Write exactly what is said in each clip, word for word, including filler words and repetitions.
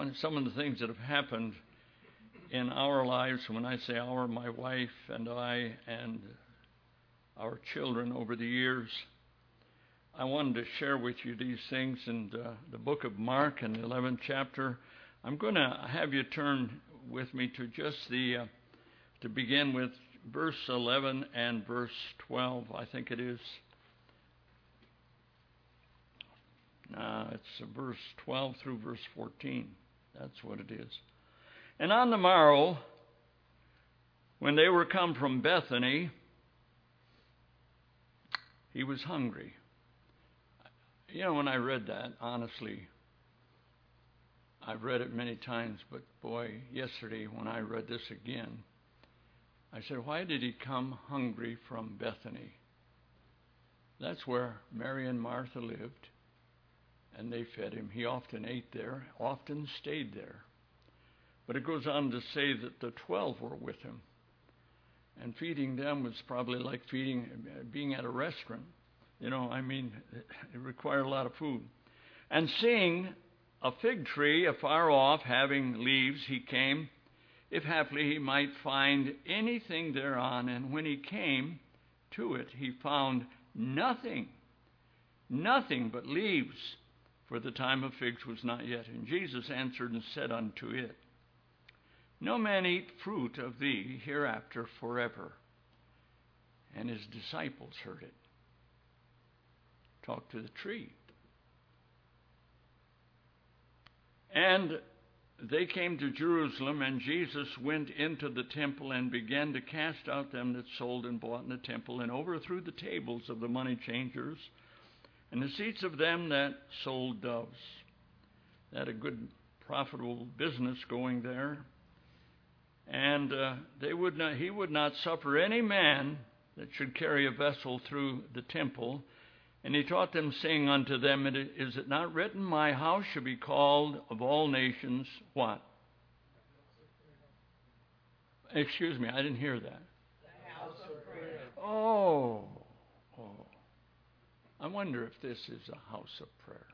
one, some of the things that have happened in our lives, when I say our, my wife and I and our children over the years, I wanted to share with you these things in uh, the book of Mark in the eleventh chapter. I'm going to have you turn with me to just the, uh, to begin with verse eleven and verse twelve, I think it is. No, it's verse twelve through verse fourteen. That's what it is. And on the morrow, when they were come from Bethany, he was hungry. You know, when I read that, honestly, I've read it many times, but boy, yesterday when I read this again, I said, why did he come hungry from Bethany? That's where Mary and Martha lived, and they fed him. He often ate there, often stayed there. But it goes on to say that the twelve were with him, and feeding them was probably like feeding, being at a restaurant. You know, I mean, it required a lot of food. And seeing a fig tree afar off, having leaves, he came, if haply he might find anything thereon. And when he came to it, he found nothing, nothing but leaves, for the time of figs was not yet. And Jesus answered and said unto it, no man eat fruit of thee hereafter forever. And his disciples heard it. Talk to the tree. And they came to Jerusalem, and Jesus went into the temple and began to cast out them that sold and bought in the temple, and overthrew the tables of the money changers and the seats of them that sold doves. They had a good, profitable business going there. And uh, they would not, he would not suffer any man that should carry a vessel through the temple. And he taught them, saying unto them, is it not written, my house shall be called of all nations, what? Excuse me, I didn't hear that. The house of prayer. Oh, oh. I wonder if this is a house of prayer.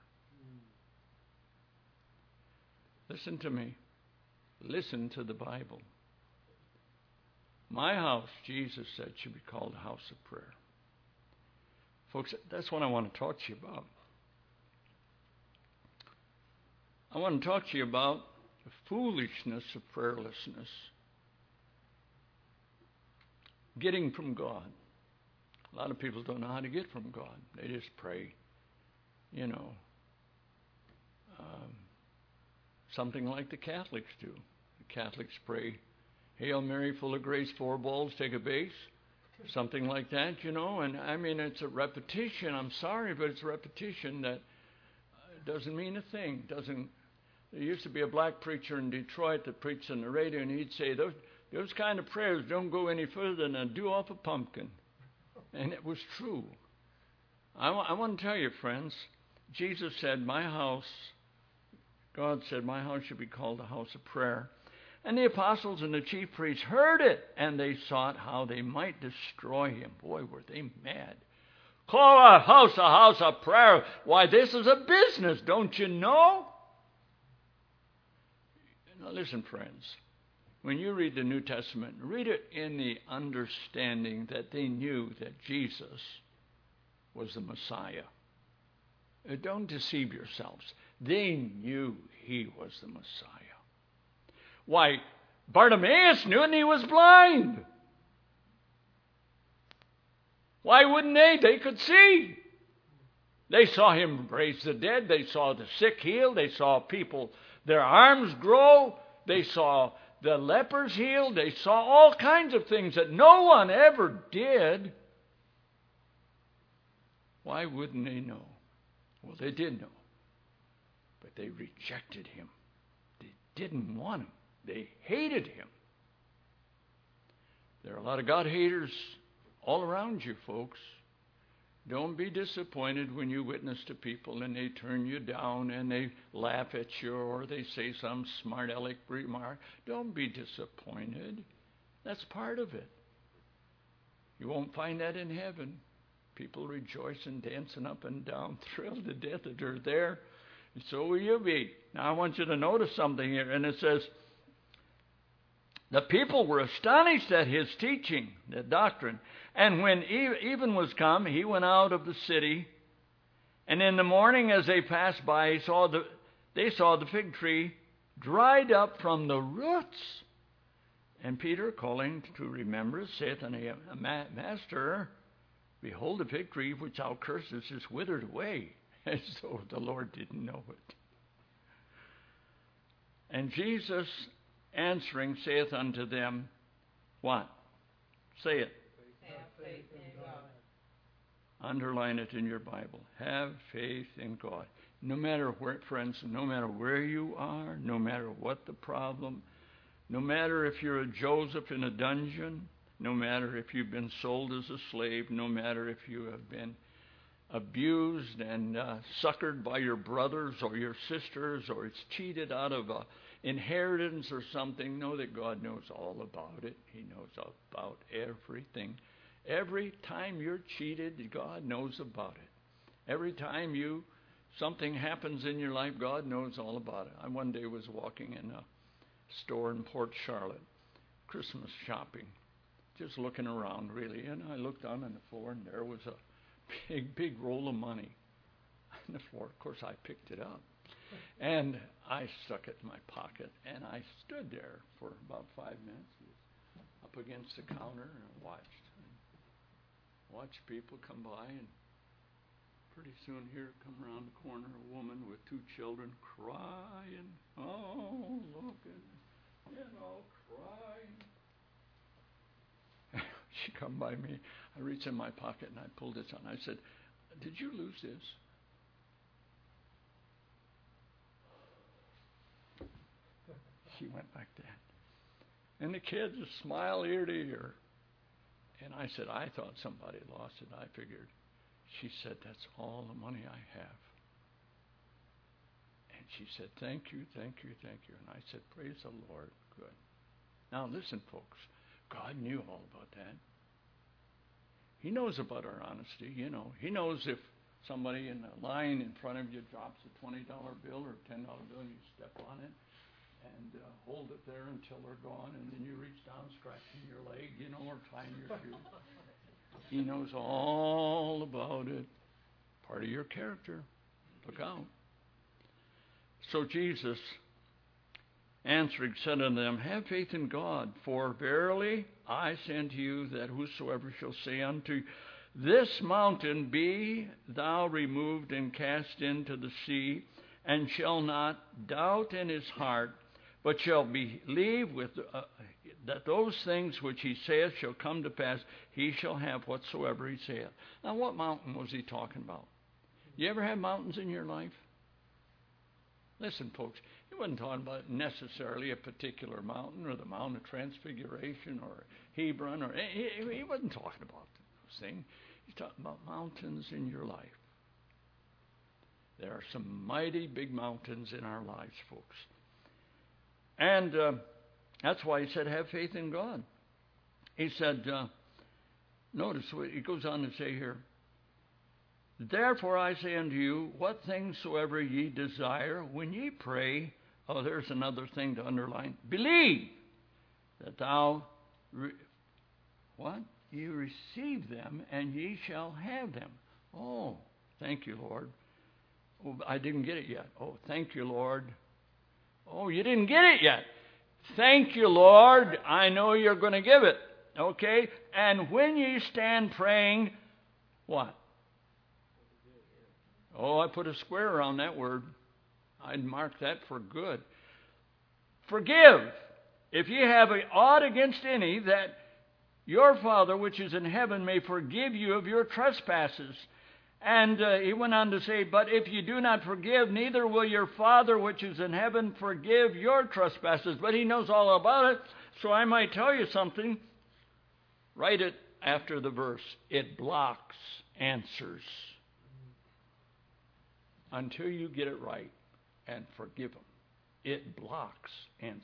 Listen to me. Listen to the Bible. My house, Jesus said, should be called a house of prayer. Folks, that's what I want to talk to you about. I want to talk to you about the foolishness of prayerlessness. Getting from God. A lot of people don't know how to get from God. They just pray, you know, um, something like the Catholics do. The Catholics pray, Hail Mary, full of grace, four balls, take a base. Something like that, you know. And I mean, it's a repetition. I'm sorry, but it's a repetition that doesn't mean a thing. Doesn't. There used to be a black preacher in Detroit that preached on the radio, and he'd say, those, those kind of prayers don't go any further than a dew off a pumpkin. And it was true. I, w- I want to tell you, friends, Jesus said, my house, God said, my house should be called a house of prayer. And the apostles and the chief priests heard it, and they sought how they might destroy him. Boy, were they mad. Call a house a house of prayer. Why, this is a business, don't you know? Now listen, friends. When you read the New Testament, read it in the understanding that they knew that Jesus was the Messiah. Don't deceive yourselves. They knew he was the Messiah. Why, Bartimaeus knew and he was blind. Why wouldn't they? They could see. They saw him raise the dead. They saw the sick healed. They saw people, their arms grow. They saw the lepers healed. They saw all kinds of things that no one ever did. Why wouldn't they know? Well, they did know. But they rejected him. They didn't want him. They hated him. There are a lot of God haters all around you, folks. Don't be disappointed when you witness to people and they turn you down and they laugh at you or they say some smart aleck remark. Don't be disappointed. That's part of it. You won't find that in heaven. People rejoicing, dancing up and down, thrilled to death that they're there. So will you be. Now I want you to notice something here. And it says, the people were astonished at his teaching, the doctrine. And when even was come, he went out of the city. And in the morning as they passed by, he saw the, they saw the fig tree dried up from the roots. And Peter, calling to remembrance, saith unto him, Master, behold, the fig tree which thou cursest is withered away. As though the Lord didn't know it. And Jesus answering saith unto them, what? Say it. Have faith in God. Underline it in your Bible. Have faith in God. No matter where, friends, no matter where you are, no matter what the problem, no matter if you're a Joseph in a dungeon, no matter if you've been sold as a slave, no matter if you have been abused and uh, suckered by your brothers or your sisters, or it's cheated out of a inheritance or something, know that God knows all about it. He knows about everything. Every time you're cheated, God knows about it. Every time you something happens in your life, God knows all about it. I one day was walking in a store in Port Charlotte, Christmas shopping, just looking around really, and I looked down on the floor and there was a big, big roll of money on the floor. Of course, I picked it up. And I stuck it in my pocket. And I stood there for about five minutes up against the counter and watched. And watched people come by. And pretty soon here come around the corner a woman with two children crying. Oh, look at, you know, crying. She come by me. I reached in my pocket and I pulled this on. I said, did you lose this? She went like that. And the kids just smile ear to ear. And I said, I thought somebody lost it. I figured. She said, that's all the money I have. And she said, thank you, thank you, thank you. And I said, praise the Lord. Good. Now listen, folks. God knew all about that. He knows about our honesty, you know. He knows if somebody in the line in front of you drops a twenty dollar bill or a ten dollar bill, and you step on it and uh, hold it there until they're gone, and then you reach down, scratching your leg, you know, or tying your shoe. He knows all about it. Part of your character. Look out. So Jesus answering said unto them, have faith in God, for verily I say unto you that whosoever shall say unto this mountain, be thou removed and cast into the sea, and shall not doubt in his heart, but shall believe with uh, that those things which he saith shall come to pass, he shall have whatsoever he saith. Now, what mountain was he talking about? You ever have mountains in your life? Listen, folks, he wasn't talking about necessarily a particular mountain or the Mount of Transfiguration or Hebron, or he, he wasn't talking about those things. He's talking about mountains in your life. There are some mighty big mountains in our lives, folks. And uh, that's why he said, have faith in God. He said, uh, notice what he goes on to say here. Therefore I say unto you, what things soever ye desire, when ye pray, oh, there's another thing to underline. Believe that thou, re- what? Ye receive them, and ye shall have them. Oh, thank you, Lord. Oh, I didn't get it yet. Oh, thank you, Lord. Oh, you didn't get it yet. Thank you, Lord. I know you're going to give it. Okay? And when ye stand praying, what? Oh, I put a square around that word. I'd mark that for good. Forgive, if ye have aught against any, that your Father which is in heaven may forgive you of your trespasses. And uh, he went on to say, but if you do not forgive, neither will your Father which is in heaven forgive your trespasses. But he knows all about it, so I might tell you something. Write it after the verse. It blocks answers until you get it right and forgive them. It blocks answers.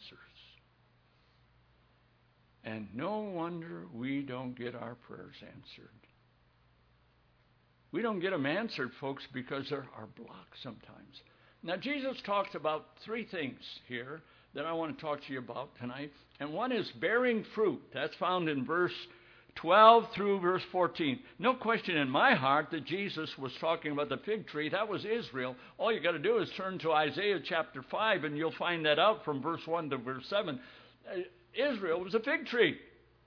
And no wonder we don't get our prayers answered. We don't get them answered, folks, because there are blocks sometimes. Now, Jesus talked about three things here that I want to talk to you about tonight. And one is bearing fruit. That's found in verse twelve through verse fourteen. No question in my heart that Jesus was talking about the fig tree. That was Israel. All you got to do is turn to Isaiah chapter five, and you'll find that out from verse one to verse seven. Uh, Israel was a fig tree.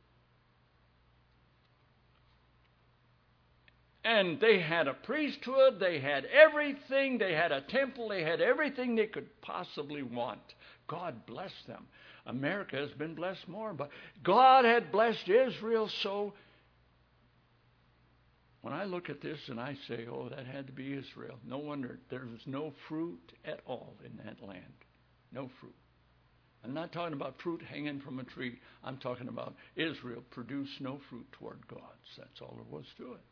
And they had a priesthood, they had everything, they had a temple, they had everything they could possibly want. God blessed them. America has been blessed more, but God had blessed Israel. So when I look at this and I say, oh, that had to be Israel, no wonder there was no fruit at all in that land. No fruit. I'm not talking about fruit hanging from a tree. I'm talking about Israel produced no fruit toward God. That's all there was to it.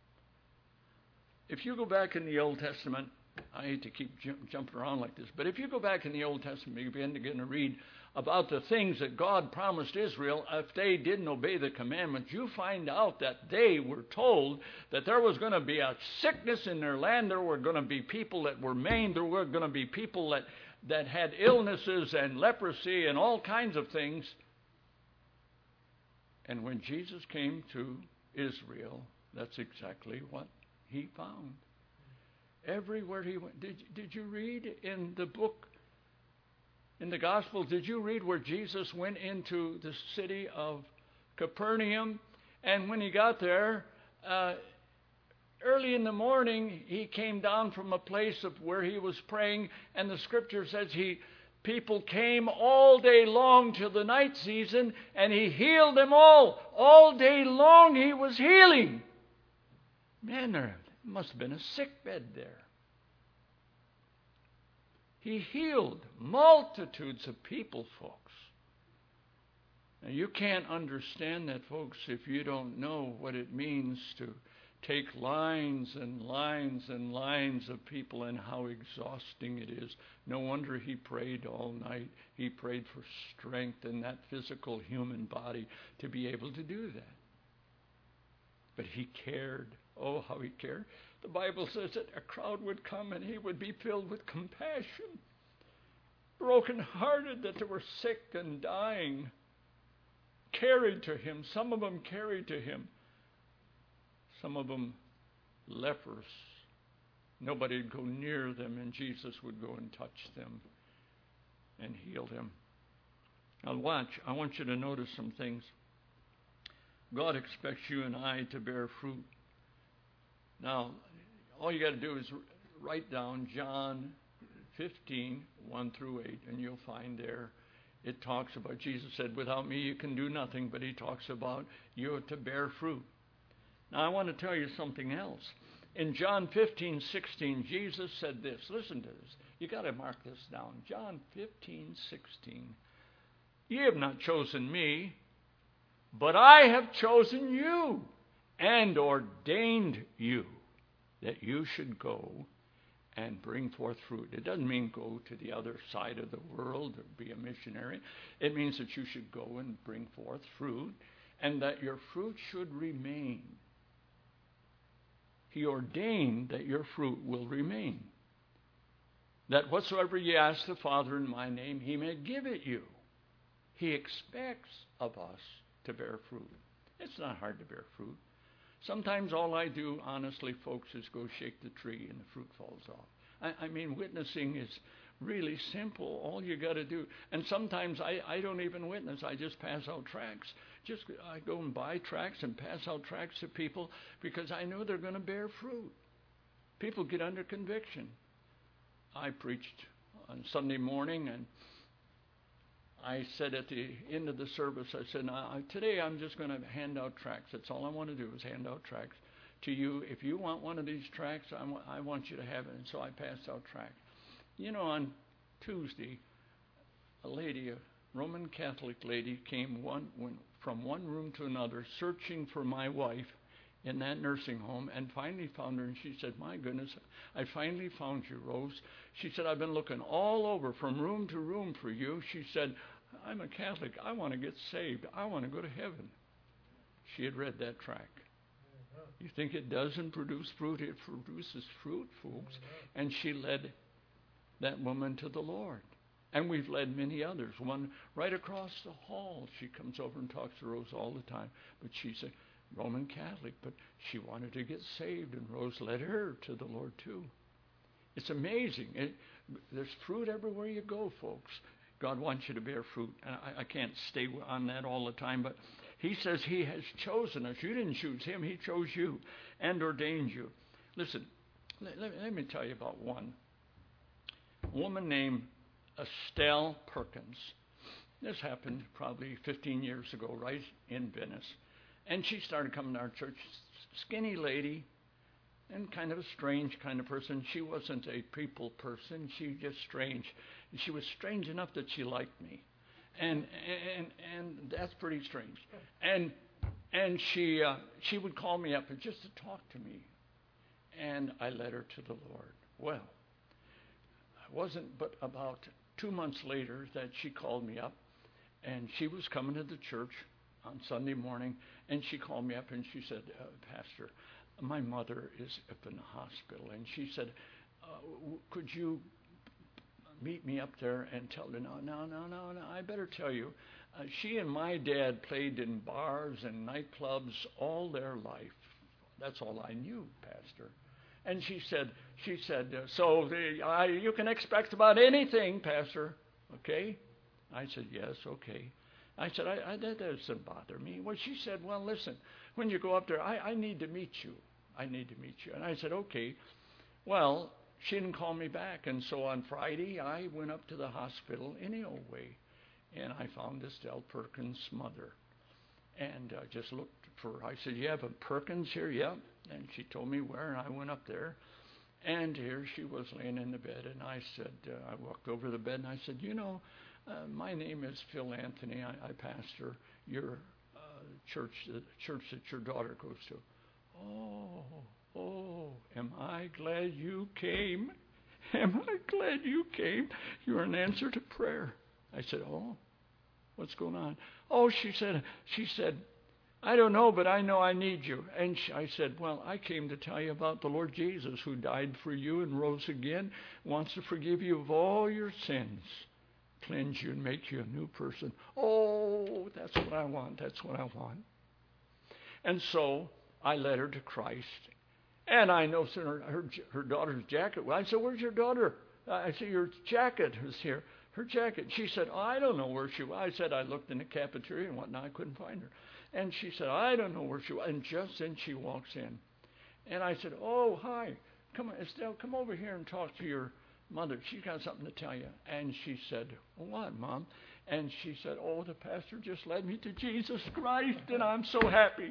If you go back in the Old Testament, I hate to keep jump, jumping around like this, but if you go back in the Old Testament, you begin to, begin to read about the things that God promised Israel if they didn't obey the commandments, you find out that they were told that there was going to be a sickness in their land, there were going to be people that were maimed, there were going to be people that, that had illnesses and leprosy and all kinds of things. And when Jesus came to Israel, that's exactly what he found. Everywhere he went. Did, did you read in the book, in the Gospels, did you read where Jesus went into the city of Capernaum? And when he got there, uh, early in the morning, he came down from a place of where he was praying, and the scripture says he people came all day long till the night season, and he healed them all. All day long he was healing. Man, there must have been a sick bed there. He healed multitudes of people, folks. Now, you can't understand that, folks, if you don't know what it means to take lines and lines and lines of people and how exhausting it is. No wonder he prayed all night. He prayed for strength in that physical human body to be able to do that. But he cared. Oh, how he cared. The Bible says that a crowd would come and he would be filled with compassion, broken-hearted that they were sick and dying, carried to him. Some of them carried to him. Some of them lepers. Nobody would go near them, and Jesus would go and touch them and heal them. Now watch. I want you to notice some things. God expects you and I to bear fruit. Now, all you got to do is write down John fifteen, one through eight, and you'll find there it talks about, Jesus said, without me you can do nothing, but he talks about you are to bear fruit. Now, I want to tell you something else. In John fifteen, sixteen, Jesus said this. Listen to this. You got to mark this down. John fifteen, sixteen. Ye have not chosen me, but I have chosen you and ordained you that you should go and bring forth fruit. It doesn't mean go to the other side of the world or be a missionary. It means that you should go and bring forth fruit and that your fruit should remain. He ordained that your fruit will remain. That whatsoever ye ask the Father in my name, he may give it you. He expects of us to bear fruit. It's not hard to bear fruit. Sometimes all I do, honestly, folks, is go shake the tree and the fruit falls off. I, I mean, witnessing is really simple. All you got to do. And sometimes I, I don't even witness. I just pass out tracts. Just I go and buy tracts and pass out tracts to people because I know they're going to bear fruit. People get under conviction. I preached on Sunday morning, and I said at the end of the service, I said, now, today I'm just going to hand out tracts. That's all I want to do is hand out tracts to you. If you want one of these tracts, I, w- I want you to have it. And so I passed out tracts. You know, on Tuesday, a lady, a Roman Catholic lady, came one went from one room to another searching for my wife in that nursing home and finally found her. And she said, my goodness, I finally found you, Rose. She said, I've been looking all over from room to room for you. She said, I'm a Catholic. I want to get saved. I want to go to heaven. She had read that tract. You think it doesn't produce fruit? It produces fruit, folks. And she led that woman to the Lord. And we've led many others. One right across the hall, she comes over and talks to Rose all the time. But she's a Roman Catholic, but she wanted to get saved, and Rose led her to the Lord too. It's amazing. It, there's fruit everywhere you go, folks. God wants you to bear fruit. And I, I can't stay on that all the time, but he says he has chosen us. You didn't choose him. He chose you and ordained you. Listen, let, let, let me tell you about one. A woman named Estelle Perkins. This happened probably fifteen years ago, right in Venice. And she started coming to our church. Skinny lady and kind of a strange kind of person. She wasn't a people person. She was just strange. And she was strange enough that she liked me. And and and that's pretty strange. And and she uh, she would call me up just to talk to me. And I led her to the Lord. Well, it wasn't but about two months later that she called me up, and she was coming to the church on Sunday morning, and she called me up and she said, uh, Pastor, my mother is up in the hospital, and she said, uh, w- could you meet me up there and tell her, no, no, no, no, no, I better tell you, uh, she and my dad played in bars and nightclubs all their life. That's all I knew, Pastor. And she said, she said, uh, so the, I, you can expect about anything, Pastor. Okay? I said, yes, okay. I said, I, I, that doesn't bother me. Well, she said, well, listen, when you go up there, I, I need to meet you. I need to meet you. And I said, okay. Well, she didn't call me back. And so on Friday, I went up to the hospital any old way. And I found Estelle Perkins' mother. And uh, just looked for her. I said, you have a Perkins here? Yeah. And she told me where, and I went up there. And here she was laying in the bed. And I said, uh, I walked over to the bed, and I said, you know, uh, my name is Phil Anthony. I, I pastor your uh, church, the church that your daughter goes to. Oh, oh, am I glad you came? Am I glad you came? You're an answer to prayer. I said, oh, what's going on? Oh, she said, she said, I don't know, but I know I need you. And she, I said, well, I came to tell you about the Lord Jesus, who died for you and rose again, wants to forgive you of all your sins, cleanse you and make you a new person. Oh, that's what I want. That's what I want. And so I led her to Christ. And I know her, her, her daughter's jacket. I said, where's your daughter? I said, your jacket is here. Her jacket. She said, oh, I don't know where she was. I said, I looked in the cafeteria and whatnot. I couldn't find her. And she said, I don't know where she was. And just then she walks in. And I said, oh, hi. Come on, Estelle, come over here and talk to your mother. She's got something to tell you. And she said, what, Mom? And she said, oh, the pastor just led me to Jesus Christ, and I'm so happy.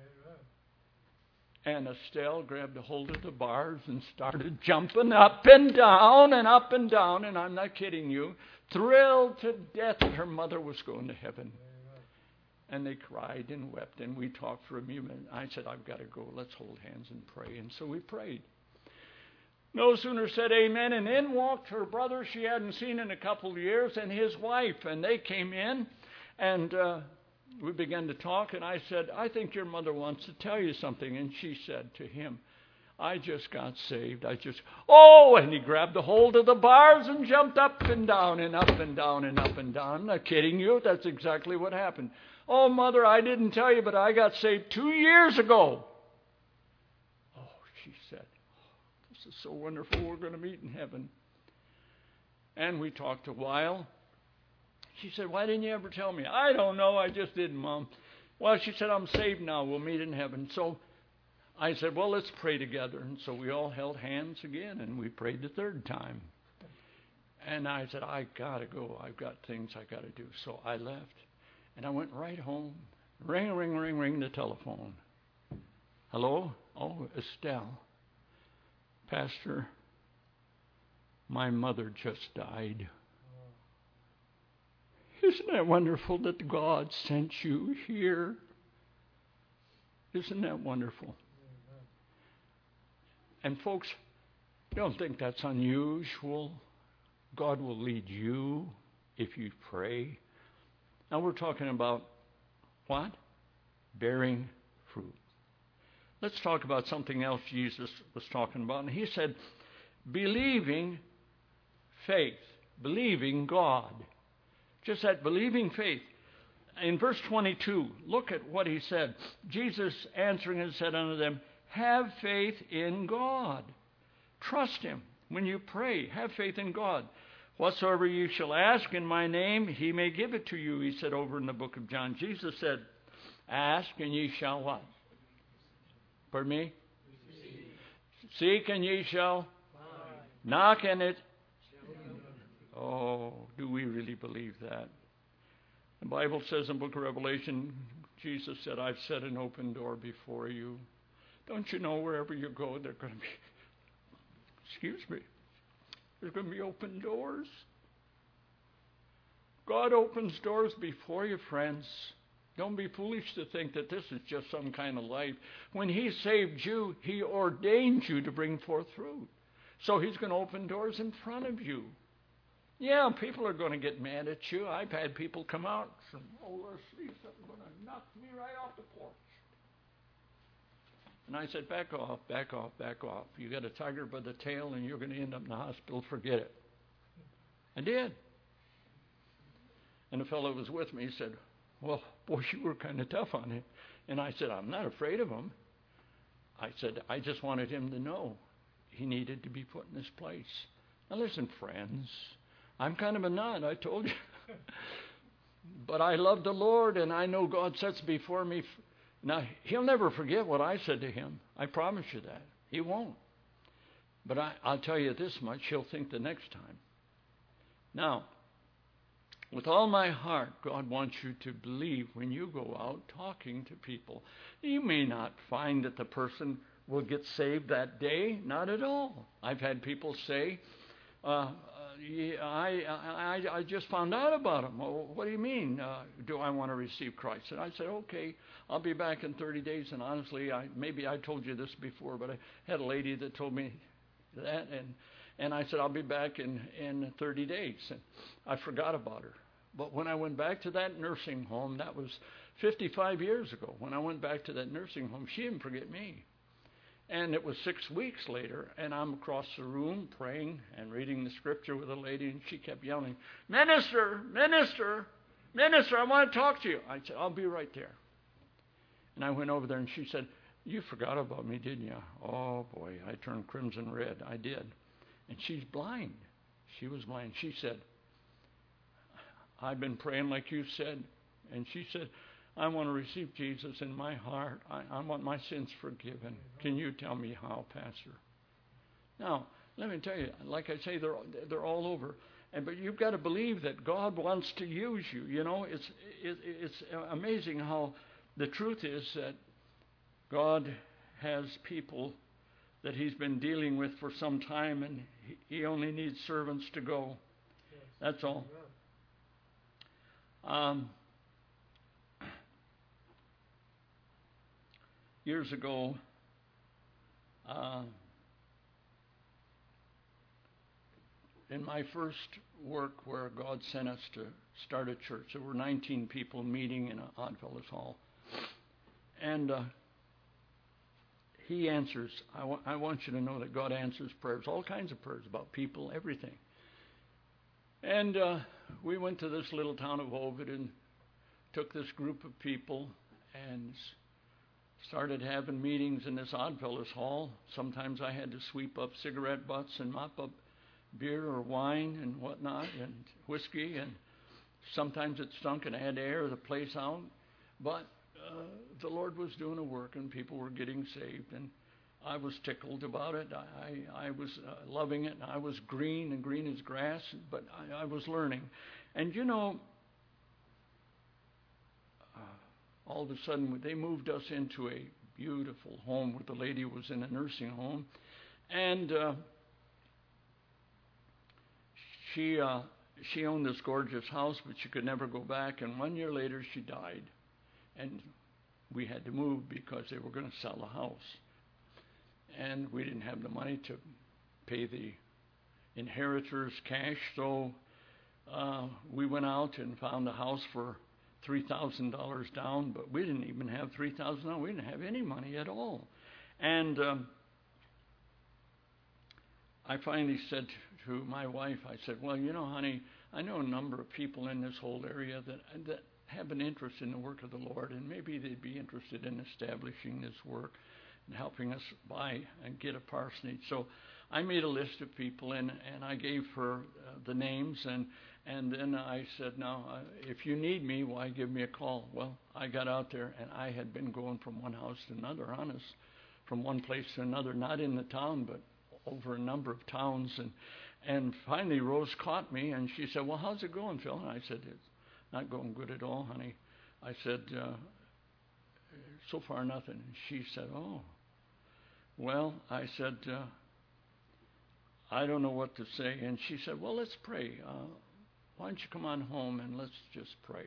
And Estelle grabbed a hold of the bars and started jumping up and down and up and down. And I'm not kidding you, thrilled to death that her mother was going to heaven. And they cried and wept, and we talked for a few minutes. I said, I've got to go. Let's hold hands and pray. And so we prayed. No sooner said amen, and in walked her brother she hadn't seen in a couple of years, and his wife. And they came in, and uh, we began to talk. And I said, I think your mother wants to tell you something. And she said to him, I just got saved. I just, oh, and he grabbed a hold of the bars and jumped up and down and up and down and up and down. I'm not kidding you. That's exactly what happened. Oh, Mother, I didn't tell you, but I got saved two years ago. Oh, she said, oh, this is so wonderful. We're going to meet in heaven. And we talked a while. She said, why didn't you ever tell me? I don't know. I just didn't, Mom. Well, she said, I'm saved now. We'll meet in heaven. So I said, well, let's pray together. And so we all held hands again, and we prayed the third time. And I said, I got to go. I've got things I got to do. So I left. And I went right home. Ring, ring, ring, ring the telephone. Hello? Oh, Estelle. Pastor, my mother just died. Isn't that wonderful that God sent you here? Isn't that wonderful? And folks, don't think that's unusual. God will lead you if you pray. Now we're talking about what? Bearing fruit. Let's talk about something else Jesus was talking about. And he said, believing faith, believing God. Just that believing faith. In verse twenty-two, look at what he said. Jesus answering and said unto them, have faith in God. Trust him. When you pray, have faith in God. Whatsoever you shall ask in my name, he may give it to you, he said over in the book of John. Jesus said, ask and ye shall what? Pardon me? Receive. Seek and ye shall find. Knock and it. Oh, do we really believe that? The Bible says in the book of Revelation, Jesus said, I've set an open door before you. Don't you know wherever you go, there are going to be, excuse me, there's going to be open doors. God opens doors before you, friends. Don't be foolish to think that this is just some kind of life. When he saved you, he ordained you to bring forth fruit. So he's going to open doors in front of you. Yeah, people are going to get mad at you. I've had people come out and say, oh, Leslie, something's going to knock me right off the porch. And I said, back off, back off, back off. You got a tiger by the tail and you're going to end up in the hospital. Forget it. I did. And the fellow who was with me said, well, boy, you were kind of tough on him. And I said, I'm not afraid of him. I said, I just wanted him to know he needed to be put in this place. Now listen, friends, I'm kind of a nut, I told you. But I love the Lord, and I know God sets before me. Now, he'll never forget what I said to him. I promise you that. He won't. But I, I'll tell you this much, he'll think the next time. Now, with all my heart, God wants you to believe when you go out talking to people. You may not find that the person will get saved that day. Not at all. I've had people say, uh, I, I, I just found out about him. Well, what do you mean? Uh, do I want to receive Christ? And I said, okay, I'll be back in thirty days. And honestly, I, maybe I told you this before, but I had a lady that told me that. And, and I said, I'll be back in, in thirty days. And I forgot about her. But when I went back to that nursing home, that was fifty-five years ago. When I went back to that nursing home, she didn't forget me. And it was six weeks later, and I'm across the room praying and reading the scripture with a lady, and she kept yelling, Minister, Minister, Minister, I want to talk to you. I said, I'll be right there. And I went over there, and she said, you forgot about me, didn't you? Oh, boy, I turned crimson red. I did. And she's blind. She was blind. She said, I've been praying like you said. And she said, I want to receive Jesus in my heart. I, I want my sins forgiven. Can you tell me how, Pastor? Now, let me tell you, like I say, they're they're all over. And but you've got to believe that God wants to use you. You know, it's it, it's amazing how the truth is that God has people that He's been dealing with for some time, and He, he only needs servants to go. Yes. That's all. Um. Years ago, uh, in my first work where God sent us to start a church, there were nineteen people meeting in an Oddfellows Hall. And uh, He answers. I, wa- I want you to know that God answers prayers, all kinds of prayers about people, everything. And uh, we went to this little town of Ovid and took this group of people and started having meetings in this Oddfellows Hall. Sometimes I had to sweep up cigarette butts and mop up beer or wine and whatnot and whiskey, and sometimes it stunk and I had to air the place out. But uh, the Lord was doing a work and people were getting saved, and I was tickled about it. I, I was uh, loving it. I was green and green as grass, but I, I was learning. And you know, all of a sudden, they moved us into a beautiful home where the lady was in a nursing home. And uh, she uh, she owned this gorgeous house, but she could never go back. And one year later, she died. And we had to move because they were going to sell the house. And we didn't have the money to pay the inheritors cash. So uh, we went out and found a house for three thousand dollars down, but we didn't even have three thousand dollars. We didn't have any money at all. And um, I finally said to my wife, I said, well, you know, honey, I know a number of people in this whole area that that have an interest in the work of the Lord, and maybe they'd be interested in establishing this work and helping us buy and get a parsonage. So I made a list of people, and, and I gave her uh, the names, and, and then I said, now, uh, if you need me, why give me a call? Well, I got out there, and I had been going from one house to another, honest, from one place to another, not in the town, but over a number of towns. And, and finally, Rose caught me, and she said, well, how's it going, Phil? And I said, it's not going good at all, honey. I said, uh, so far nothing. And she said, oh. Well, I said, uh, I don't know what to say. And she said, well, let's pray. Uh, why don't you come on home and let's just pray.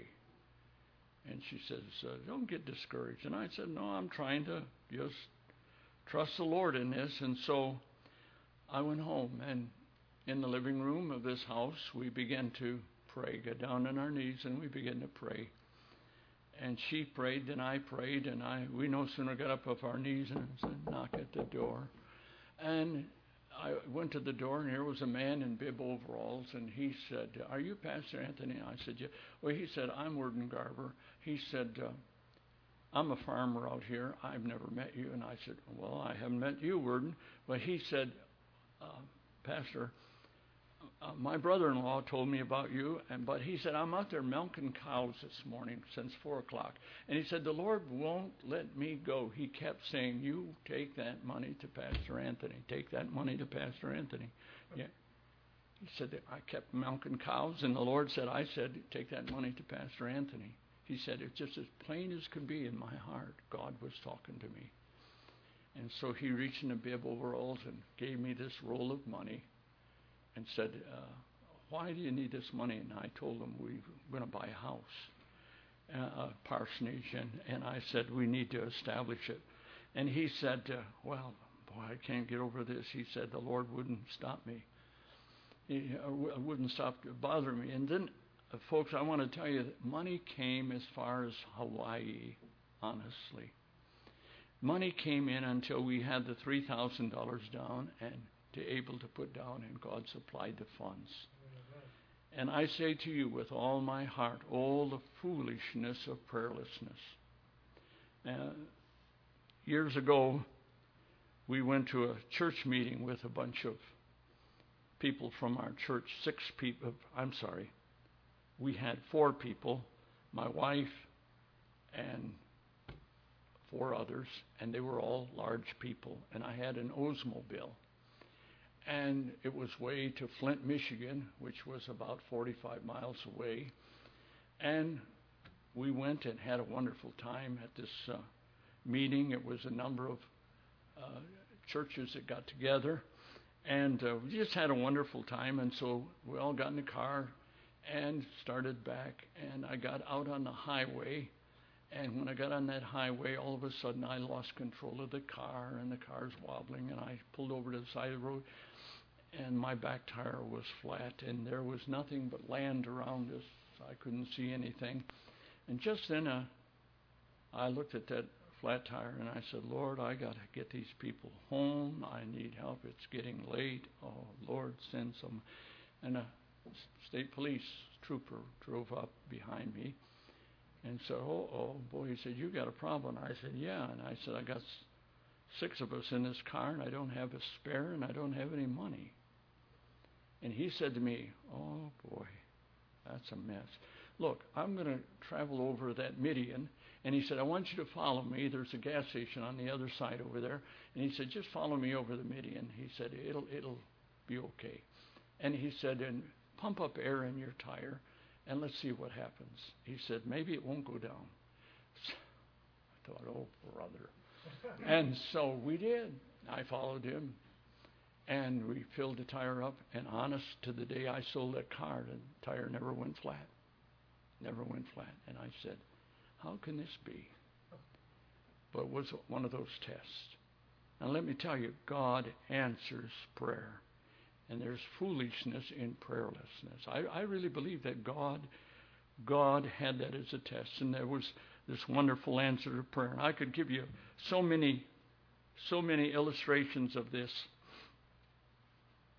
And she says, uh, don't get discouraged. And I said, no, I'm trying to just trust the Lord in this. And so I went home, and in the living room of this house, we began to pray, get down on our knees, and we began to pray. And she prayed, and I prayed, and I we no sooner got up off our knees and said, knock at the door. And I went to the door, and here was a man in bib overalls, and he said, are you Pastor Anthony? I said, yeah. Well, he said, I'm Worden Garber. He said, uh, I'm a farmer out here. I've never met you. And I said, well, I haven't met you, Worden. But he said, uh, Pastor, uh, my brother-in-law told me about you, and but he said, I'm out there milking cows this morning since four o'clock. And he said, the Lord won't let me go. He kept saying, you take that money to Pastor Anthony. Take that money to Pastor Anthony. Yeah. He said, that I kept milking cows, and the Lord said, I said, take that money to Pastor Anthony. He said, it's just as plain as could be in my heart. God was talking to me. And so he reached in the bib overalls and gave me this roll of money and said, uh, why do you need this money? And I told him, we we're going to buy a house, uh, a parsonage. And, and I said, we need to establish it. And he said, uh, well, boy, I can't get over this. He said, the Lord wouldn't stop me. He uh, wouldn't stop bothering me. And then, uh, folks, I want to tell you that money came as far as Hawaii, honestly. Money came in until we had the three thousand dollars down and to able to put down, and God supplied the funds. And I say to you with all my heart, all the foolishness of prayerlessness. Uh, years ago, we went to a church meeting with a bunch of people from our church, six people, I'm sorry, we had four people, my wife and four others, and they were all large people, and I had an Oldsmobile. And it was way to Flint, Michigan, which was about forty-five miles away. And we went and had a wonderful time at this uh, meeting. It was a number of uh, churches that got together. And uh, we just had a wonderful time. And so we all got in the car and started back. And I got out on the highway. And when I got on that highway, all of a sudden I lost control of the car, and the car's wobbling. And I pulled over to the side of the road, and my back tire was flat, and there was nothing but land around us. I couldn't see anything. And just then uh, I looked at that flat tire, and I said, Lord, I got to get these people home. I need help. It's getting late. Oh, Lord, send some. And a state police trooper drove up behind me and said, oh, oh, boy, he said, you got a problem. I said, yeah. And I said, I got six of us in this car, and I don't have a spare, and I don't have any money. And he said to me, oh, boy, that's a mess. Look, I'm going to travel over that median. And he said, I want you to follow me. There's a gas station on the other side over there. And he said, just follow me over the median. He said, it'll it'll be okay. And he said, and pump up air in your tire, and let's see what happens. He said, maybe it won't go down. I thought, oh, brother. And so we did. I followed him, and we filled the tire up. And honest, to the day I sold that car, the tire never went flat. Never went flat. And I said, how can this be? But it was one of those tests. Now let me tell you, God answers prayer. And there's foolishness in prayerlessness. I, I really believe that God, God had that as a test. And there was this wonderful answer to prayer. And I could give you so many, so many illustrations of this.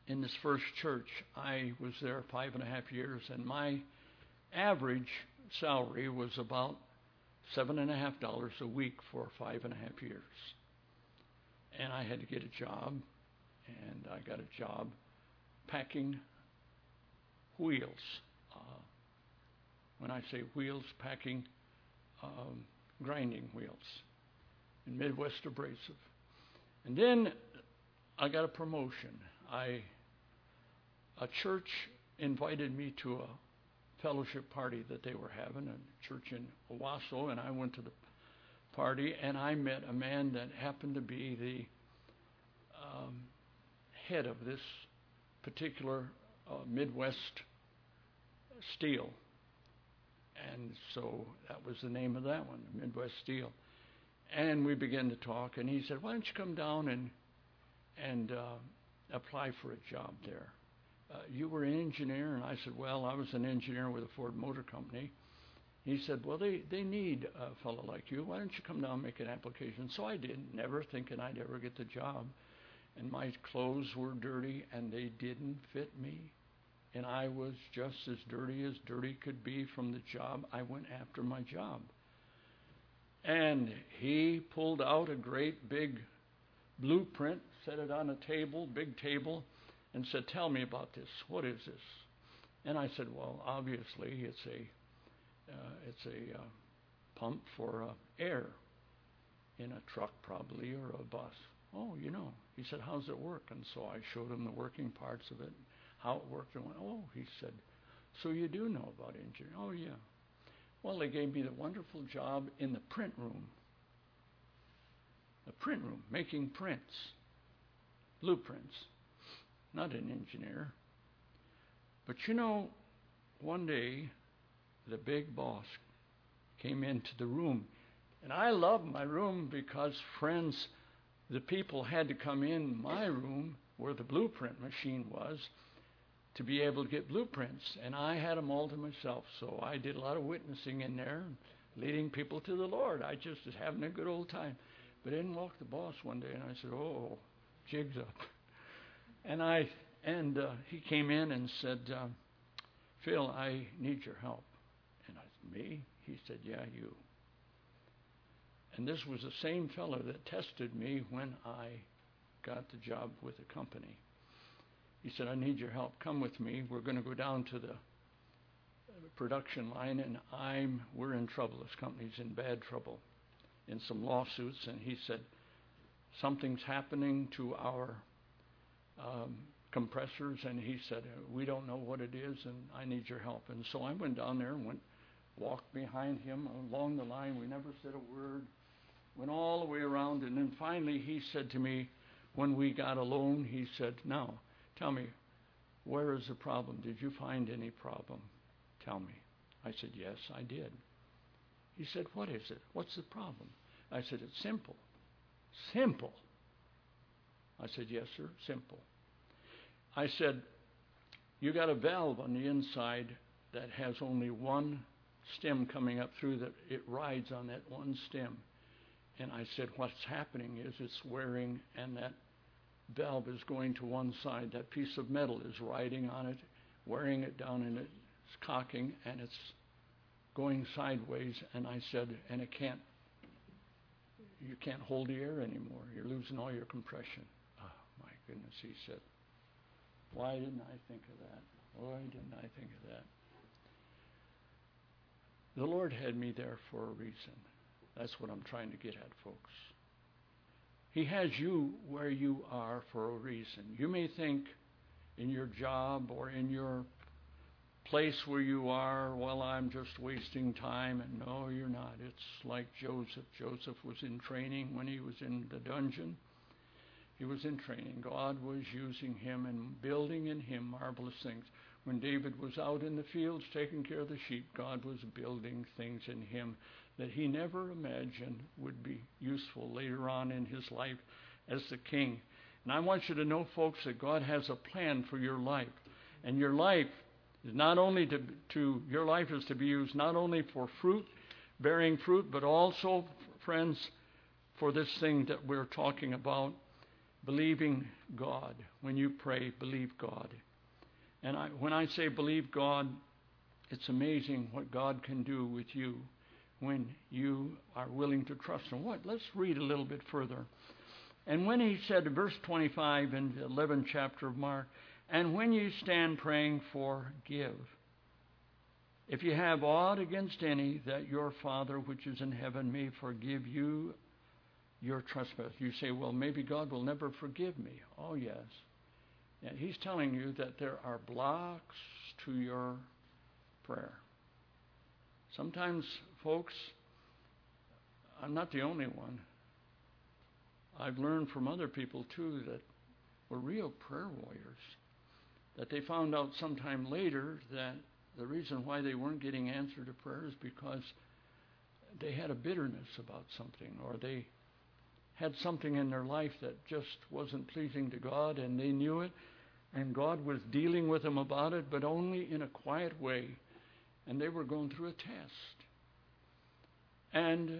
in this first church, I was there five and a half years, and my average salary was about seven and a half dollars a week for five and a half years. And I had to get a job, and I got a job packing wheels. Uh, when I say wheels, packing um, grinding wheels in Midwest Abrasive. And then I got a promotion. I a church invited me to a fellowship party that they were having, a church in Owasso, and I went to the party, and I met a man that happened to be the um, head of this particular uh, Midwest Steel. And so that was the name of that one, Midwest Steel. And we began to talk, and he said, why don't you come down and and uh, apply for a job there? Uh, you were an engineer? And I said, well, I was an engineer with a Ford Motor Company. He said, well, they, they need a fellow like you. Why don't you come down and make an application? So I did, never thinking I'd ever get the job. And my clothes were dirty, and they didn't fit me. And I was just as dirty as dirty could be from the job. I went after my job. And he pulled out a great big blueprint, set it on a table, big table, and said, tell me about this. What is this? And I said, well, obviously it's a uh, it's a uh, pump for uh, air in a truck probably, or a bus. Oh, you know. He said, how's it work? And so I showed him the working parts of it, how it worked, and went, oh, he said, so you do know about engineering? Oh, yeah. Well, they gave me the wonderful job in the print room. The print room, making prints, blueprints. Not an engineer. But you know, one day, the big boss came into the room. And I love my room because, friends, the people had to come in my room where the blueprint machine was to be able to get blueprints. And I had them all to myself. So I did a lot of witnessing in there, leading people to the Lord. I just was having a good old time. But in walked the boss one day, and I said, oh, jig's up. And I and uh, he came in and said, uh, Phil, I need your help. And I said, me? He said, yeah, you. And this was the same fellow that tested me when I got the job with the company. He said, I need your help. Come with me. We're going to go down to the production line, and I'm we're in trouble. This company's in bad trouble, in some lawsuits. And he said, something's happening to our um, compressors. And he said, we don't know what it is, and I need your help. And so I went down there and went, walked behind him along the line. We never said a word. Went all the way around, and then finally he said to me, when we got alone, he said, now, tell me, where is the problem? Did you find any problem? Tell me. I said, yes, I did. He said, what is it? What's the problem? I said, it's simple. Simple. I said, yes, sir, simple. I said, you got a valve on the inside that has only one stem coming up through that it rides on that one stem. And I said, what's happening is it's wearing, and that valve is going to one side. That piece of metal is riding on it, wearing it down, and it's cocking, and it's going sideways. And I said, and it can't, you can't hold the air anymore. You're losing all your compression. Oh, my goodness, he said. Why didn't I think of that? Why didn't I think of that? The Lord had me there for a reason. That's what I'm trying to get at, folks. He has you where you are for a reason. You may think in your job or in your place where you are, well, I'm just wasting time. And no, you're not. It's like Joseph. Joseph was in training when he was in the dungeon. He was in training. God was using him and building in him marvelous things. When David was out in the fields taking care of the sheep, God was building things in him that he never imagined would be useful later on in his life as the king. And I want you to know, folks, that God has a plan for your life. And your life is not only to, to your life is to be used not only for fruit, bearing fruit, but also, friends, for this thing that we're talking about. believing God. When you pray, believe God. And I, when I say believe God, it's amazing what God can do with you when you are willing to trust Him. What? Let's read a little bit further. And when he said, verse twenty-five in the eleventh chapter of Mark, and when you stand praying, forgive. If you have aught against any, that your Father which is in heaven may forgive you your trespass. You say, well, maybe God will never forgive me. Oh, yes. And He's telling you that there are blocks to your prayer. Sometimes, folks, I'm not the only one. I've learned from other people, too, that were real prayer warriors, that they found out sometime later that the reason why they weren't getting answer to prayer is because they had a bitterness about something, or they had something in their life that just wasn't pleasing to God, and they knew it, and God was dealing with them about it, but only in a quiet way, and they were going through a test. And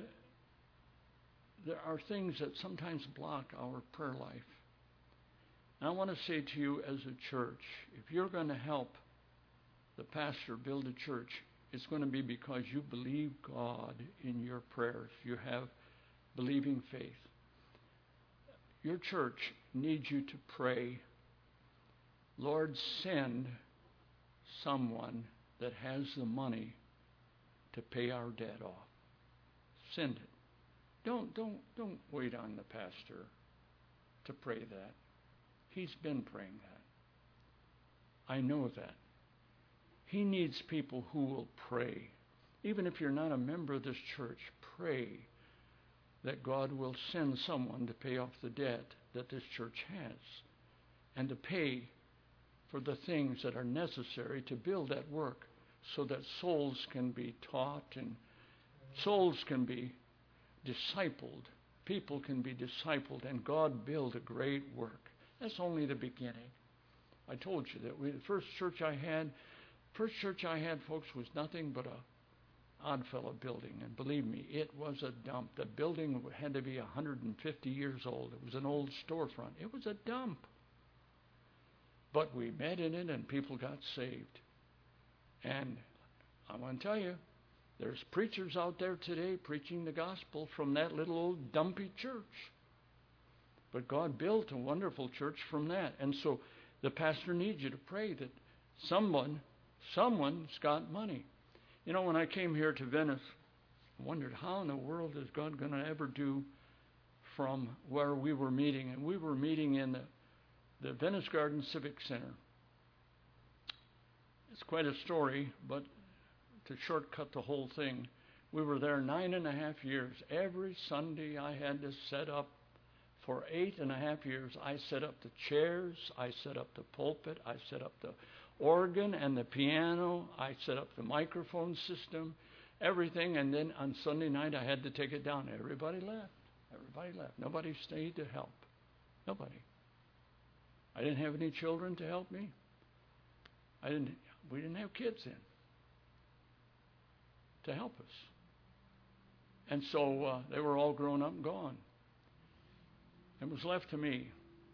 there are things that sometimes block our prayer life. And I want to say to you as a church, if you're going to help the pastor build a church, it's going to be because you believe God in your prayers. You have believing faith. Your church needs you to pray, Lord, send someone that has the money to pay our debt off. Send it. Don't, don't, don't wait on the pastor to pray that. He's been praying that. I know that. He needs people who will pray. Even if you're not a member of this church, pray that God will send someone to pay off the debt that this church has and to pay for the things that are necessary to build that work so that souls can be taught and souls can be discipled. People can be discipled and God build a great work. That's only the beginning. I told you that we, the first church I had, first church I had, folks, was nothing but a Oddfellow building. And believe me, it was a dump. The building had to be one hundred fifty years old. It was an old storefront. It was a dump. But we met in it and people got saved. And I want to tell you, there's preachers out there today preaching the gospel from that little old dumpy church. But God built a wonderful church from that. And so the pastor needs you to pray that someone, someone's got money. You know, when I came here to Venice, I wondered how in the world is God going to ever do from where we were meeting. And we were meeting in the, the Venice Garden Civic Center. It's quite a story, but to shortcut the whole thing, we were there nine and a half years. Every Sunday I had to set up, for eight and a half years, I set up the chairs, I set up the pulpit, I set up the organ and the piano, I set up the microphone system, everything, and then on Sunday night I had to take it down. Everybody left. Everybody left. Nobody stayed to help. Nobody. I didn't have any children to help me. I didn't. We didn't have kids then to help us. And so uh, they were all grown up and gone. It was left to me.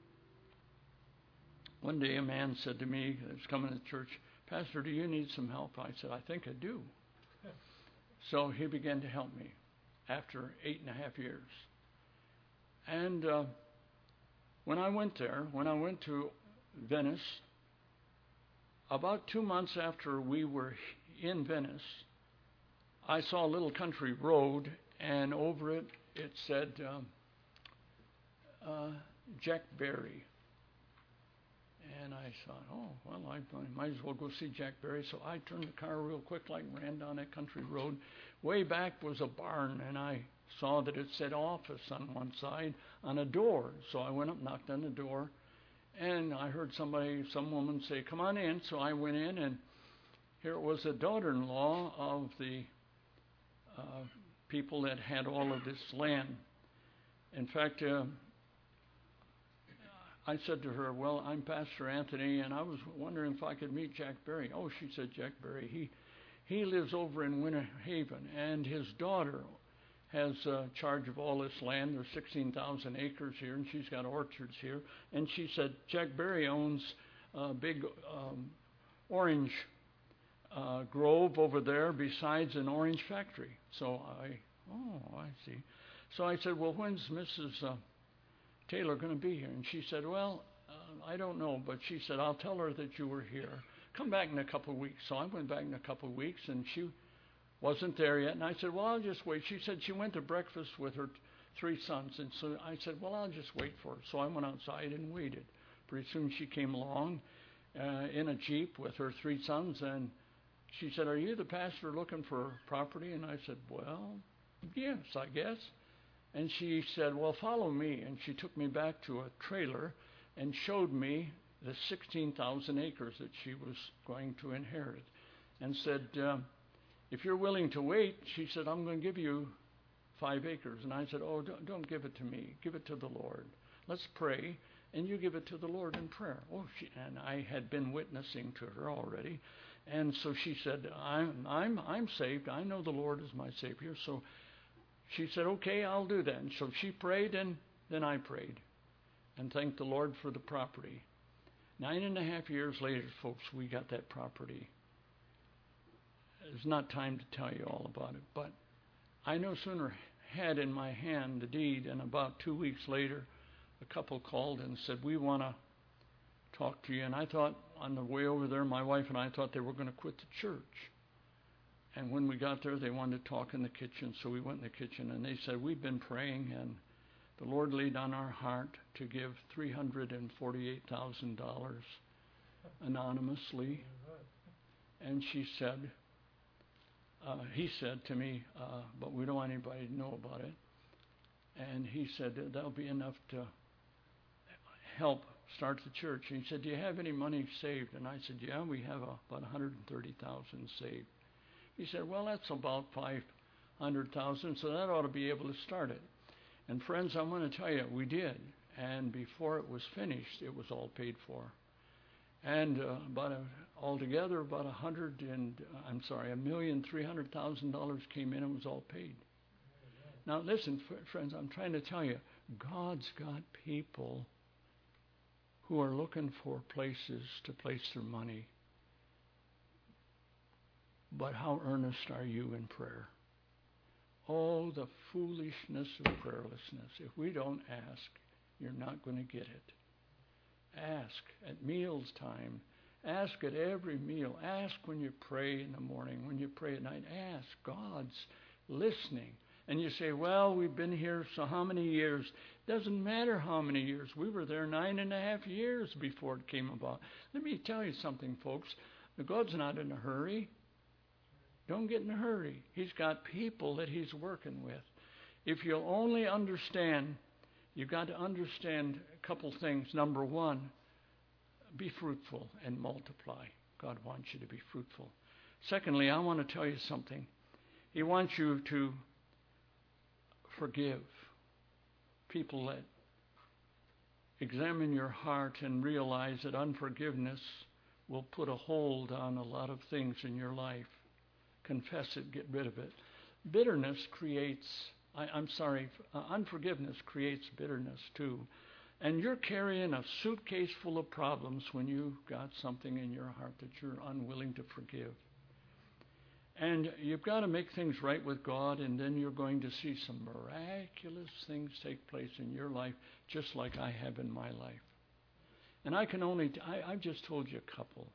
One day a man said to me, that was coming to church, Pastor, do you need some help? I said, I think I do. So he began to help me after eight and a half years. And uh, when I went there, when I went to Venice, about two months after we were in Venice, I saw a little country road, and over it, it said um, uh, Jack Berry. And I thought, oh, well, I might as well go see Jack Berry. So I turned the car real quick, like ran down that country road. Way back was a barn, and I saw that it said office on one side on a door. So I went up, knocked on the door, and I heard somebody, some woman say, come on in. So I went in, and here it was a daughter-in-law of the uh, people that had all of this land. In fact, uh, I said to her, well, I'm Pastor Anthony, and I was wondering if I could meet Jack Berry. Oh, she said, Jack Berry, he, he lives over in Winter Haven, and his daughter has uh, charge of all this land. There's sixteen thousand acres here, and she's got orchards here. And she said, Jack Berry owns a big um, orange uh, grove over there besides an orange factory. So I, oh, I see. So I said, well, when's Missus Uh, Taylor going to be here? And she said, well, uh, I don't know, but she said, I'll tell her that you were here. Come back in a couple of weeks. So I went back in a couple of weeks, and she wasn't there yet. And I said, well, I'll just wait. She said she went to breakfast with her t- three sons. And so I said, well, I'll just wait for her. So I went outside and waited. Pretty soon she came along uh, in a Jeep with her three sons, and she said, are you the pastor looking for property? And I said, well, yes, I guess. And she said, well, follow me. And she took me back to a trailer and showed me the sixteen thousand acres that she was going to inherit, and said, uh, if you're willing to wait, she said, I'm going to give you five acres. And I said, oh, don't, don't give it to me. Give it to the Lord. Let's pray, and you give it to the Lord in prayer. Oh, she, and I had been witnessing to her already. And so she said, I'm, I'm, I'm saved. I know the Lord is my Savior. So she said, okay, I'll do that. And so she prayed, and then I prayed and thanked the Lord for the property. Nine and a half years later, folks, we got that property. It's not time to tell you all about it, but I no sooner had in my hand the deed, and about two weeks later, a couple called and said, we want to talk to you. And I thought, on the way over there, my wife and I thought they were going to quit the church. And when we got there, they wanted to talk in the kitchen, so we went in the kitchen, and they said, we've been praying, and the Lord laid on our heart to give three hundred forty-eight thousand dollars anonymously. And she said, uh, he said to me, uh, but we don't want anybody to know about it. And he said, that'll be enough to help start the church. And he said, do you have any money saved? And I said, yeah, we have uh, about one hundred thirty thousand dollars saved. He said, well, that's about five hundred thousand dollars, so that ought to be able to start it. And friends, I want to tell you, we did. And before it was finished, it was all paid for. And uh, about a, altogether, about a hundred and uh, I'm sorry, a million three hundred thousand dollars came in and was all paid. Now, listen, f- friends, I'm trying to tell you, God's got people who are looking for places to place their money. But how earnest are you in prayer? Oh, the foolishness of prayerlessness. If we don't ask, you're not going to get it. Ask at meals time. Ask at every meal. Ask when you pray in the morning, when you pray at night. Ask. God's listening. And you say, well, we've been here so how many years? Doesn't matter how many years. We were there nine and a half years before it came about. Let me tell you something, folks. God's not in a hurry. Don't get in a hurry. He's got people that he's working with. If you'll only understand, you've got to understand a couple things. Number one, be fruitful and multiply. God wants you to be fruitful. Secondly, I want to tell you something. He wants you to forgive people that examine your heart and realize that unforgiveness will put a hold on a lot of things in your life. Confess it, get rid of it. Bitterness creates, I, I'm sorry, uh, unforgiveness creates bitterness too. And you're carrying a suitcase full of problems when you've got something in your heart that you're unwilling to forgive. And you've got to make things right with God, and then you're going to see some miraculous things take place in your life, just like I have in my life. And I can only, I, I've just told you a couple.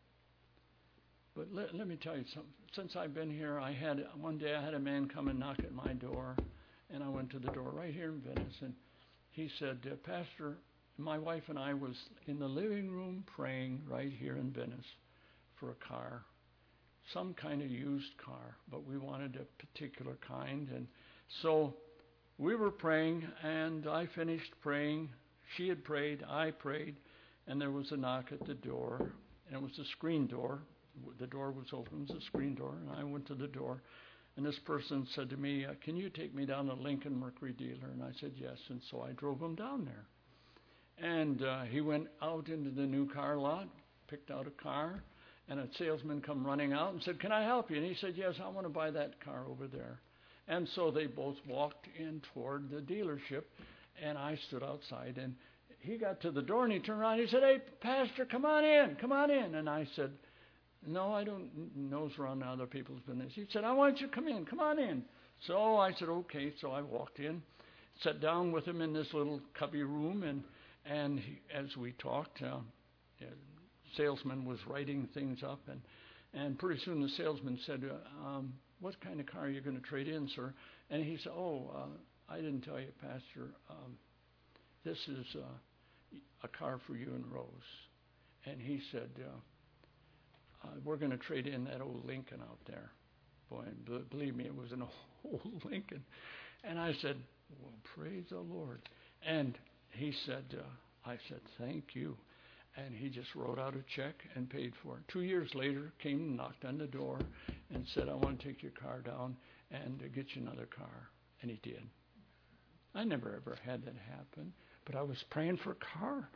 But let, let me tell you something. Since I've been here, I had one day I had a man come and knock at my door, and I went to the door right here in Venice, and he said, uh, Pastor, my wife and I was in the living room praying right here in Venice for a car, some kind of used car, but we wanted a particular kind. And so we were praying, and I finished praying. She had prayed, I prayed, and there was a knock at the door, and it was a screen door. The door was open, it was a screen door, and I went to the door, and this person said to me, uh, can you take me down to Lincoln Mercury dealer? And I said yes, and so I drove him down there. And uh, he went out into the new car lot, picked out a car, and a salesman come running out and said, can I help you? And he said, yes, I want to buy that car over there. And so they both walked in toward the dealership, and I stood outside, and he got to the door, and he turned around, and he said, "Hey, Pastor, come on in, come on in." And I said, "No, I don't nose around other people's business." He said, "I want you to come in, come on in." So I said, "Okay." So I walked in, sat down with him in this little cubby room, and and he, as we talked, uh, the salesman was writing things up, and, and pretty soon the salesman said, uh, um, "What kind of car are you going to trade in, sir?" And he said, "Oh, uh, I didn't tell you, Pastor. Um, this is uh, a car for you and Rose." And he said, uh, uh, "We're going to trade in that old Lincoln out there." Boy, and b- believe me, it was an old Lincoln. And I said, "Well, praise the Lord." And he said, uh, I said, "Thank you." And he just wrote out a check and paid for it. Two years later, came and knocked on the door and said, "I want to take your car down and uh, get you another car." And he did. I never ever had that happen, but I was praying for a car.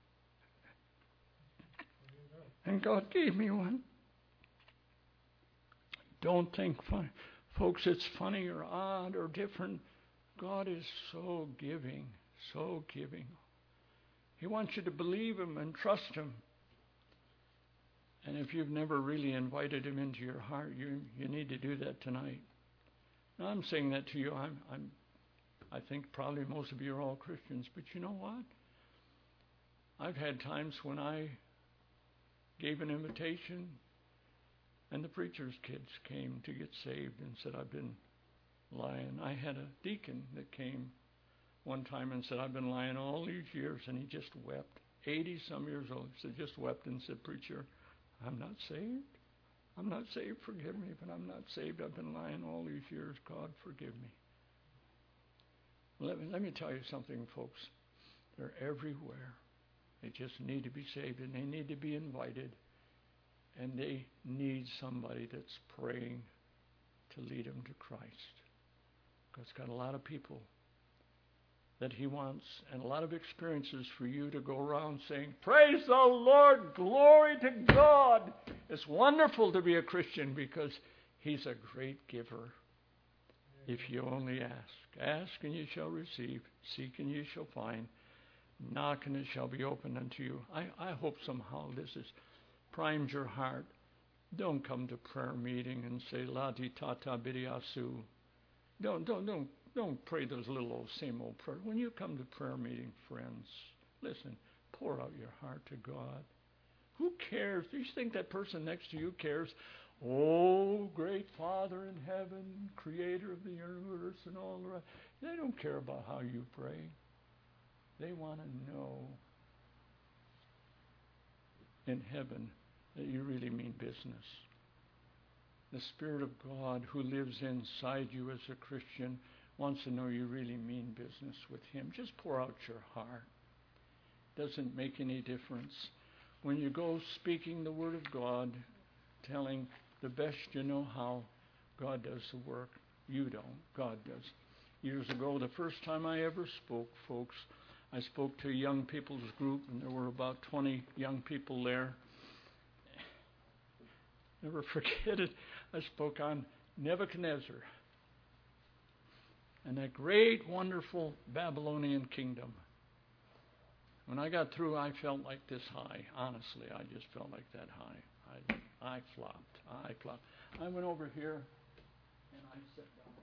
And God gave me one. Don't think funny. Folks, it's funny or odd or different. God is so giving, so giving. He wants you to believe Him and trust Him. And if you've never really invited Him into your heart, you you need to do that tonight. Now, I'm saying that to you. I'm, I'm, I think probably most of you are all Christians, but you know what? I've had times when I gave an invitation, and the preacher's kids came to get saved and said, "I've been lying." I had a deacon that came one time and said, "I've been lying all these years," and he just wept. eighty-some years old. He said, just wept and said, "Preacher, I'm not saved. I'm not saved. Forgive me, but I'm not saved. I've been lying all these years. God, forgive me." Let me, let me tell you something, folks. They're everywhere. They just need to be saved, and they need to be invited. And they need somebody that's praying to lead them to Christ. God's got a lot of people that He wants, and a lot of experiences for you to go around saying, "Praise the Lord, glory to God." It's wonderful to be a Christian because He's a great giver. If you only ask. Ask and you shall receive. Seek and you shall find. Knock and it shall be opened unto you. I, I hope somehow this has primed your heart. Don't come to prayer meeting and say, "La di ta ta bidiasu." Don't, don't, don't, don't pray those little old same old prayers. When you come to prayer meeting, friends, listen, pour out your heart to God. Who cares? Do you think that person next to you cares? "Oh, great Father in heaven, creator of the universe," and all the rest. They don't care about how you pray. They want to know in heaven that you really mean business. The Spirit of God who lives inside you as a Christian wants to know you really mean business with Him. Just pour out your heart. Doesn't make any difference. When you go speaking the Word of God, telling the best you know how, God does the work. You don't. God does. Years ago, the first time I ever spoke, folks, I spoke to a young people's group, and there were about twenty young people there. Never forget it. I spoke on Nebuchadnezzar and that great, wonderful Babylonian kingdom. When I got through, I felt like this high. Honestly, I just felt like that high. I, I flopped. I flopped. I went over here and I sat down.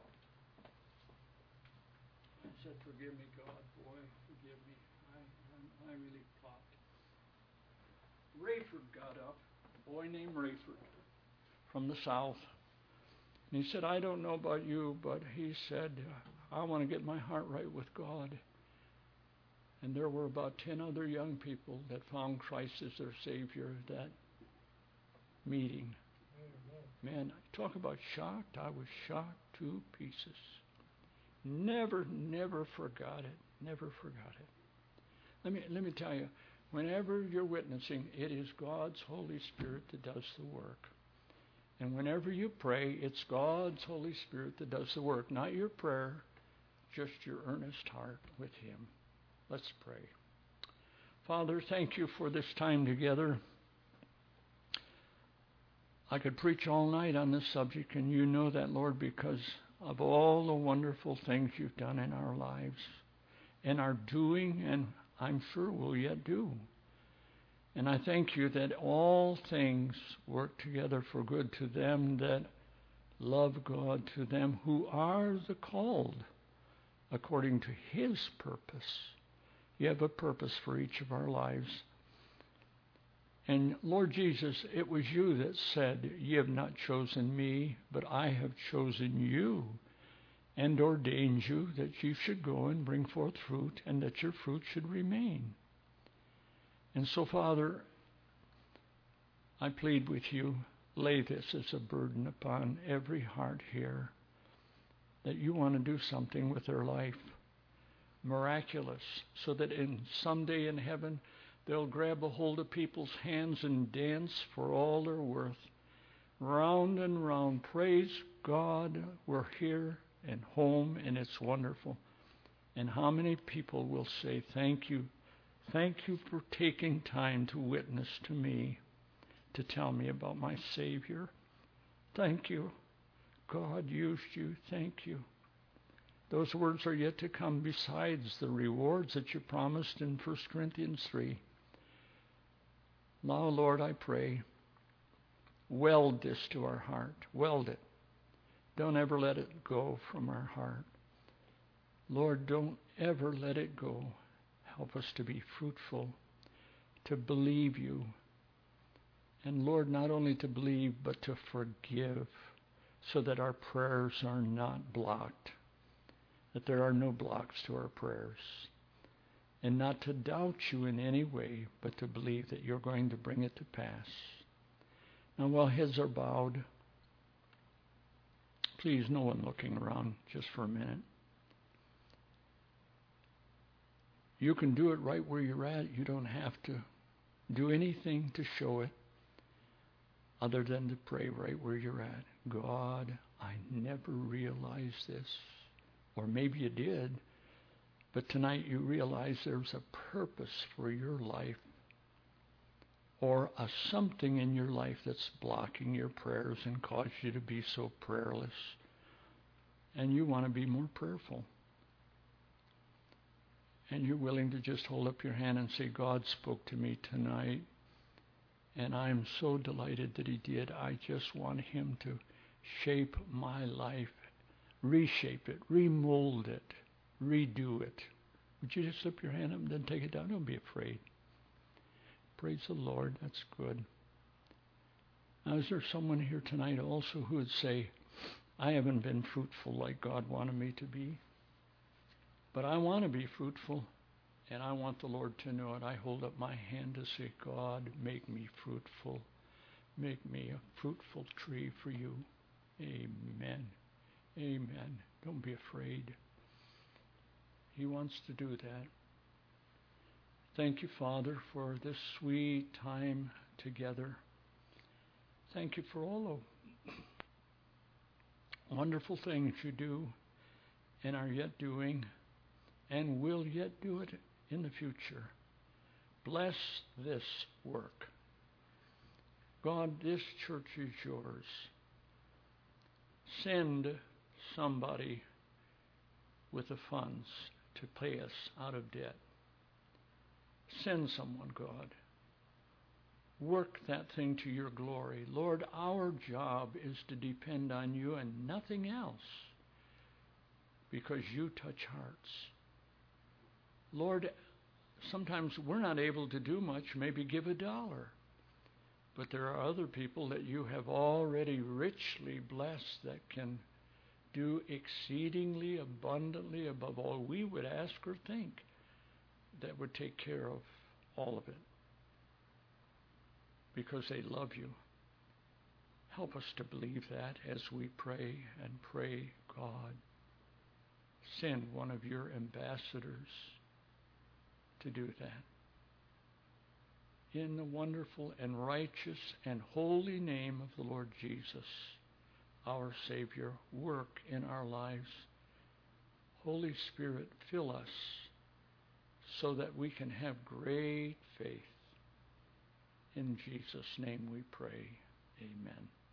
I said, "Forgive me, God, boy, forgive me. I, I, I really flopped." Rayford got up, a boy named Rayford from the south. And he said, "I don't know about you, but," he said, "I want to get my heart right with God." And there were about ten other young people that found Christ as their Savior at that meeting. Man, talk about shocked. I was shocked to pieces. Never, never forgot it. Never forgot it. Let me, let me tell you, whenever you're witnessing, it is God's Holy Spirit that does the work. And whenever you pray, it's God's Holy Spirit that does the work. Not your prayer, just your earnest heart with Him. Let's pray. Father, thank you for this time together. I could preach all night on this subject, and you know that, Lord, because of all the wonderful things you've done in our lives and are doing, and I'm sure will yet do. And I thank you that all things work together for good to them that love God, to them who are the called according to His purpose. You have a purpose for each of our lives. And Lord Jesus, it was you that said, "Ye have not chosen me, but I have chosen you and ordained you that you should go and bring forth fruit, and that your fruit should remain." And so, Father, I plead with you, lay this as a burden upon every heart here, that you want to do something with their life, miraculous, so that in someday in heaven, they'll grab a hold of people's hands and dance for all they're worth. Round and round, praise God, we're here and home, and it's wonderful. And how many people will say, thank you, thank you for taking time to witness to me, to tell me about my Savior. Thank you. God used you. Thank you. Those words are yet to come besides the rewards that you promised in First Corinthians three. Now, Lord, I pray, weld this to our heart. Weld it. Don't ever let it go from our heart. Lord, don't ever let it go. Help us to be fruitful, to believe you. And Lord, not only to believe, but to forgive, so that our prayers are not blocked, that there are no blocks to our prayers. And not to doubt you in any way, but to believe that you're going to bring it to pass. Now, while heads are bowed, please, no one looking around just for a minute. You can do it right where you're at. You don't have to do anything to show it other than to pray right where you're at. God, I never realized this. Or maybe you did. But tonight you realize there's a purpose for your life, or a something in your life that's blocking your prayers and caused you to be so prayerless. And you want to be more prayerful. And you're willing to just hold up your hand and say, God spoke to me tonight, and I'm so delighted that He did. I just want Him to shape my life, reshape it, remold it, redo it. Would you just slip your hand up and then take it down? Don't be afraid. Praise the Lord. That's good. Now, is there someone here tonight also who would say, I haven't been fruitful like God wanted me to be, but I want to be fruitful, and I want the Lord to know it. I hold up my hand to say, God, make me fruitful. Make me a fruitful tree for you. Amen. Amen. Don't be afraid. He wants to do that. Thank you, Father, for this sweet time together. Thank you for all the wonderful things you do and are yet doing and will yet do it in the future. Bless this work. God, this church is yours. Send somebody with the funds to pay us out of debt. Send someone, God. Work that thing to your glory. Lord, our job is to depend on you and nothing else, because you touch hearts. Lord, sometimes we're not able to do much, maybe give a dollar. But there are other people that you have already richly blessed that can do exceedingly abundantly above all we would ask or think, that would take care of all of it, because they love you. Help us to believe that as we pray and pray, God, send one of your ambassadors to do that. In the wonderful and righteous and holy name of the Lord Jesus, our Savior, work in our lives. Holy Spirit, fill us so that we can have great faith. In Jesus' name we pray. Amen.